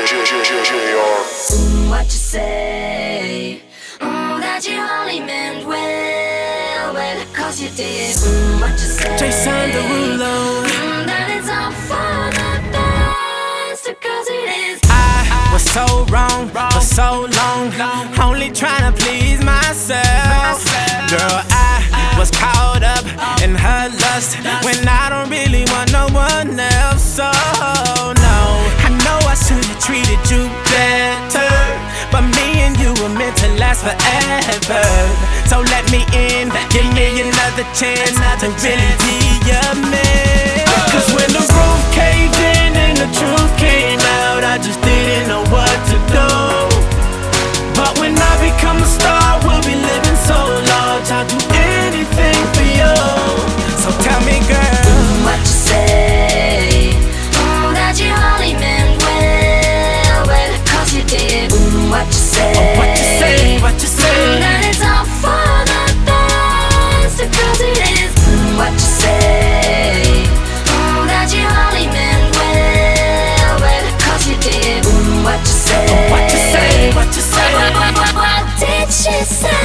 What you say? That you only meant well, cause you did. What you say? Jason Derulo. That it's all for the best, cause it is. I was so wrong for so long, only trying to please myself. Girl, I was caught up in her lust when I don't really want no one else. So no, I know I should have treated you better, but me and you were meant to last forever. So let me in, give me another chance to really be your man. Cause when the roof caved in and the truth came out, I just didn't know what to do. But when I become a star, we'll be living so large, I'll do anything for you. So tell me, girl, what you say? That you only meant well, cause you did. What you say? What you say? What you say? That it's all for the best, cause it is. What you say? That you only meant well, cause you did. What you say? What you say? What you say? What did she say?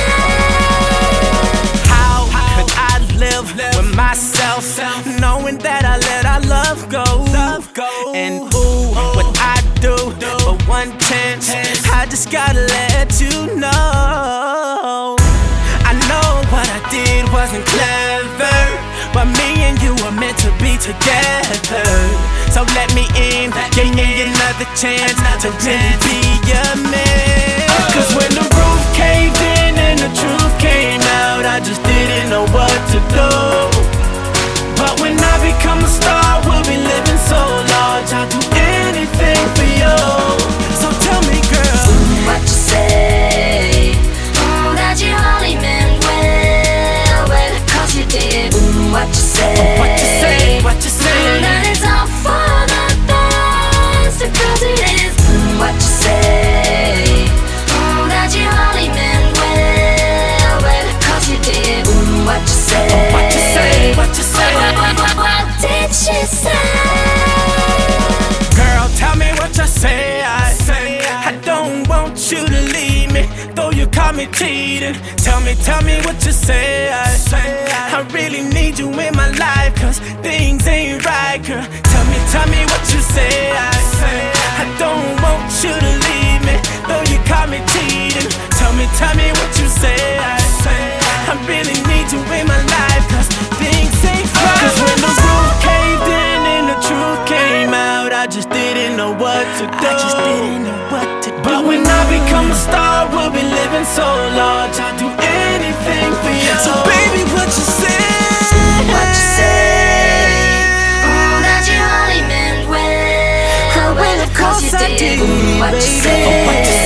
How could I live with myself, knowing that I let our love go? And ooh, what I do for one chance, I just gotta let you know. I know what I did wasn't clever, but me and you were meant to be together. So let me in, give me another chance to really be your man. Cause when the roof caved in and the truth came out, I just didn't know what to do. But when I become a star, we'll be living so large, I'll do anything for you. So tell me, girl, what you say? That you only meant well, cause you did. What you say? What you say? What you say? That it's all for the best, cause it is. What you say? That you only meant well, cause you did. What you say? What you say? What you say? What did she say? Girl, tell me what you say. I don't want you to leave me, though you caught me cheating. Tell me what you say. I really need you in my life, cause things ain't right, girl. Tell me what you say. I don't want you to leave me, though you caught me cheating. Tell me what you say. I really need you in my life, cause things ain't right. Cause when the roof caved in and the truth came out, I just didn't know what to do. But when I become a star, we'll be living so large, I'll do anything for you. So baby, what you say? What you say? That you only meant well, of course you did. What you say?